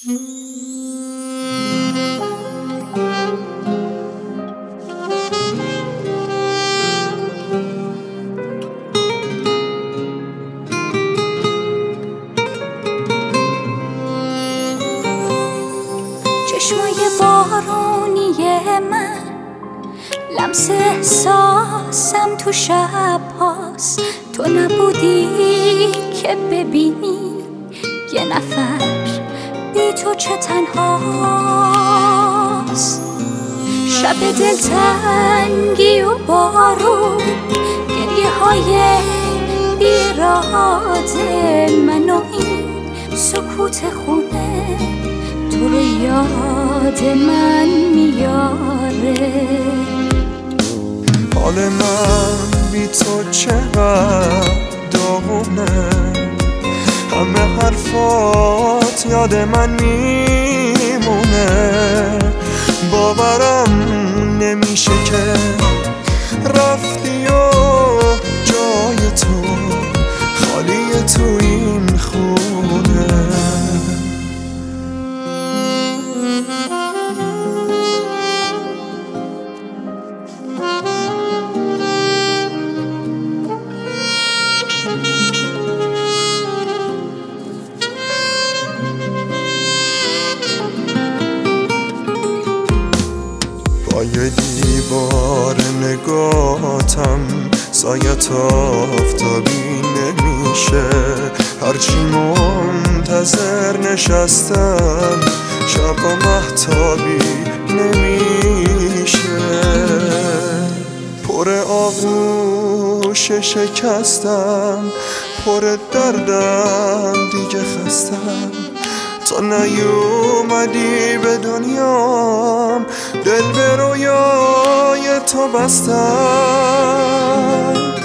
چشمای بارونی من لمس احساسم تو شب هاست. تو نبودی که ببینی یه نفر بی تو چه تنهاست. شب دلتنگی و بارون، گریه های بیراد من و این سکوت خونه تو رو یاد من میاره. حال من بی تو چقدر داغونه، همه حرفات یاد من میمونه. باورم نمیشه که رفتی و جای تو خالی تو این خونه. با یه دیوار نگاتم سایت آفتابی نمیشه. هرچی منتظر نشستم شب و مهتابی نمیشه. پر آغوش شکستم، پر دردم دیگه خستم. تا نیومدی به دنیام دل به رویای تو بستم.